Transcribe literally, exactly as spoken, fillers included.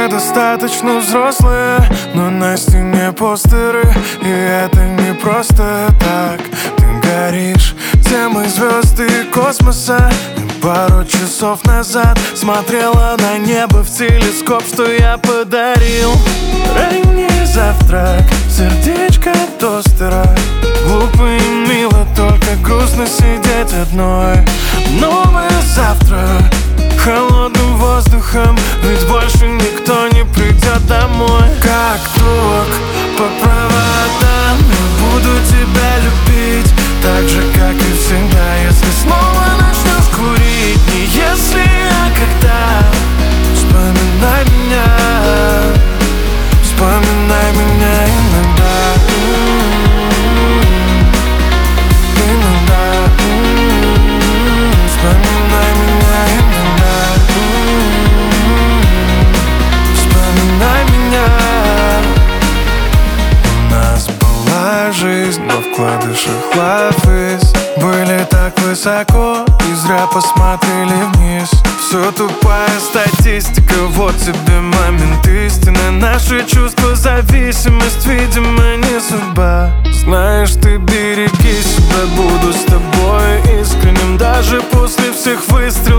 недостаточно взрослые, но на стене постеры, и это не просто так. Ты горишь темой звезды и космоса. И пару часов назад смотрела на небо в телескоп, что я подарил. Ранний завтрак, сердечко тостера. Глупо и мило, только грустно сидеть одной. Новый завтрак, холодным воздухом, ведь больше никто не придет домой. Как друг по проводам я буду тебя любить, так же, как и всегда. Если снова начнешь курить, не если, а когда. Вспоминай меня, вспоминай меня иногда. Иногда вспоминай меня иногда. Вспоминай меня. У нас была жизнь, но вкладышах лавис были так высоко и зря посмотрели вниз. Все тупая статистика, вот тебе момент истины. Наши чувства, зависимость, видимо, не судьба. Знаешь, ты береги себя, буду с тобой искренним даже после всех выстрелов.